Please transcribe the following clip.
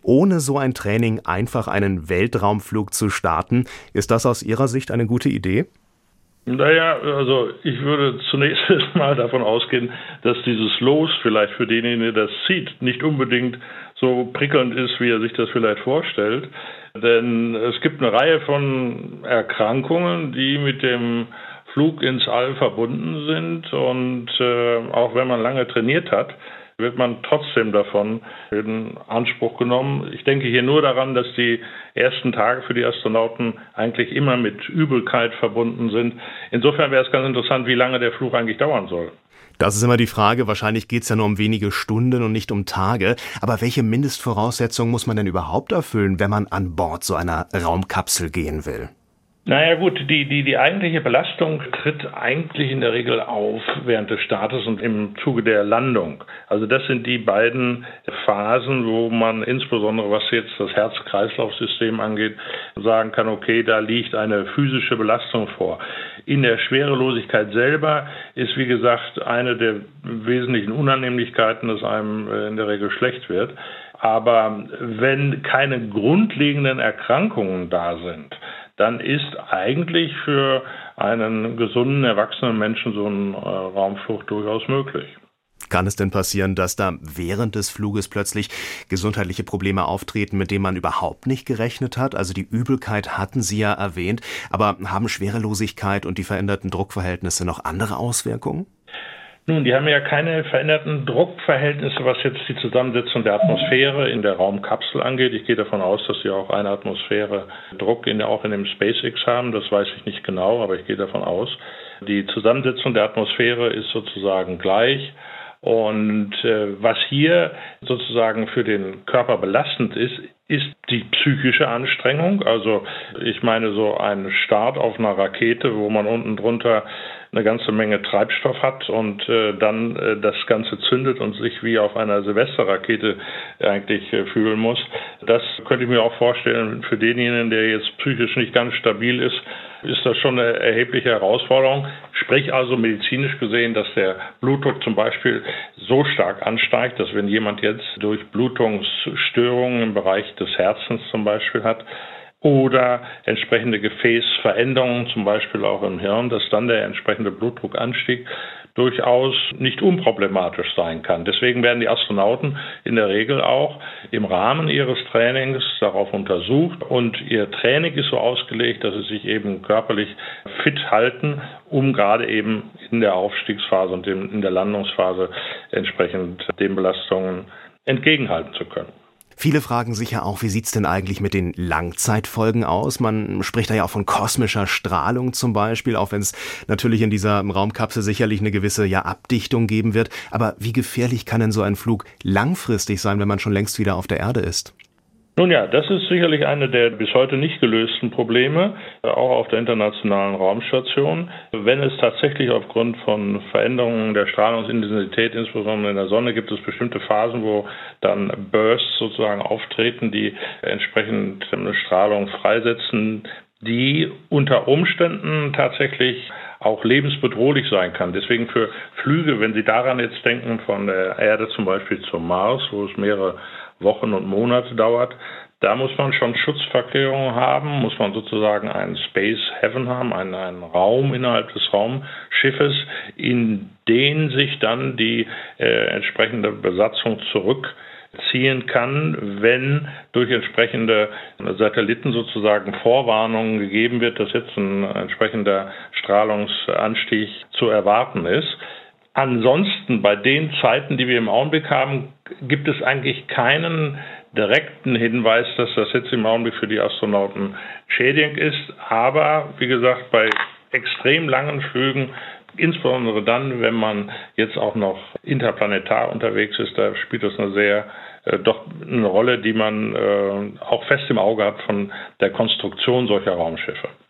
ohne so ein Training einfach einen Weltraumflug zu starten. Ist das aus Ihrer Sicht eine gute Idee? Naja, also ich würde zunächst mal davon ausgehen, dass dieses Los vielleicht für denjenigen, der das sieht, nicht unbedingt so prickelnd ist, wie er sich das vielleicht vorstellt. Denn es gibt eine Reihe von Erkrankungen, die mit dem Flug ins All verbunden sind. Und auch wenn man lange trainiert hat, wird man trotzdem davon in Anspruch genommen. Ich denke hier nur daran, dass die ersten Tage für die Astronauten eigentlich immer mit Übelkeit verbunden sind. Insofern wäre es ganz interessant, wie lange der Flug eigentlich dauern soll. Das ist immer die Frage. Wahrscheinlich geht es ja nur um wenige Stunden und nicht um Tage. Aber welche Mindestvoraussetzungen muss man denn überhaupt erfüllen, wenn man an Bord so einer Raumkapsel gehen will? Naja gut, die eigentliche Belastung tritt eigentlich in der Regel auf während des Startes und im Zuge der Landung. Also das sind die beiden Phasen, wo man insbesondere, was jetzt das Herz-Kreislauf-System angeht, sagen kann, okay, da liegt eine physische Belastung vor. In der Schwerelosigkeit selber ist, wie gesagt, eine der wesentlichen Unannehmlichkeiten, dass einem in der Regel schlecht wird. Aber wenn keine grundlegenden Erkrankungen da sind, dann ist eigentlich für einen gesunden, erwachsenen Menschen so ein Raumflug durchaus möglich. Kann es denn passieren, dass da während des Fluges plötzlich gesundheitliche Probleme auftreten, mit denen man überhaupt nicht gerechnet hat? Also die Übelkeit hatten Sie ja erwähnt, aber haben Schwerelosigkeit und die veränderten Druckverhältnisse noch andere Auswirkungen? Nun, die haben ja keine veränderten Druckverhältnisse, was jetzt die Zusammensetzung der Atmosphäre in der Raumkapsel angeht. Ich gehe davon aus, dass sie auch eine Atmosphäre Druck auch in dem SpaceX haben. Das weiß ich nicht genau, aber ich gehe davon aus. Die Zusammensetzung der Atmosphäre ist sozusagen gleich. Und was hier sozusagen für den Körper belastend ist die psychische Anstrengung. Also ich meine so ein Start auf einer Rakete, wo man unten drunter eine ganze Menge Treibstoff hat und dann das Ganze zündet und sich wie auf einer Silvesterrakete eigentlich fühlen muss. Das könnte ich mir auch vorstellen, für denjenigen, der jetzt psychisch nicht ganz stabil ist das schon eine erhebliche Herausforderung. Sprich also medizinisch gesehen, dass der Blutdruck zum Beispiel so stark ansteigt, dass wenn jemand jetzt durch Blutungsstörungen im Bereich des Herzens zum Beispiel hat, oder entsprechende Gefäßveränderungen, zum Beispiel auch im Hirn, dass dann der entsprechende Blutdruckanstieg durchaus nicht unproblematisch sein kann. Deswegen werden die Astronauten in der Regel auch im Rahmen ihres Trainings darauf untersucht und ihr Training ist so ausgelegt, dass sie sich eben körperlich fit halten, um gerade eben in der Aufstiegsphase und in der Landungsphase entsprechend den Belastungen entgegenhalten zu können. Viele fragen sich ja auch, wie sieht's denn eigentlich mit den Langzeitfolgen aus? Man spricht da ja auch von kosmischer Strahlung zum Beispiel, auch wenn es natürlich in dieser Raumkapsel sicherlich eine gewisse Abdichtung geben wird. Aber wie gefährlich kann denn so ein Flug langfristig sein, wenn man schon längst wieder auf der Erde ist? Nun ja, das ist sicherlich eine der bis heute nicht gelösten Probleme, auch auf der Internationalen Raumstation. Wenn es tatsächlich aufgrund von Veränderungen der Strahlungsintensität, insbesondere in der Sonne, gibt es bestimmte Phasen, wo dann Bursts sozusagen auftreten, die entsprechend eine Strahlung freisetzen, die unter Umständen tatsächlich auch lebensbedrohlich sein kann. Deswegen für Flüge, wenn Sie daran jetzt denken, von der Erde zum Beispiel zum Mars, wo es mehrere Wochen und Monate dauert, da muss man schon Schutzverkehrungen haben, muss man sozusagen einen Space Heaven haben, einen Raum innerhalb des Raumschiffes, in den sich dann die entsprechende Besatzung zurückziehen kann, wenn durch entsprechende Satelliten sozusagen Vorwarnungen gegeben wird, dass jetzt ein entsprechender Strahlungsanstieg zu erwarten ist. Ansonsten bei den Zeiten, die wir im Augenblick haben, gibt es eigentlich keinen direkten Hinweis, dass das jetzt im Augenblick für die Astronauten schädigend ist. Aber wie gesagt, bei extrem langen Flügen, insbesondere dann, wenn man jetzt auch noch interplanetar unterwegs ist, da spielt das doch eine Rolle, die man auch fest im Auge hat von der Konstruktion solcher Raumschiffe.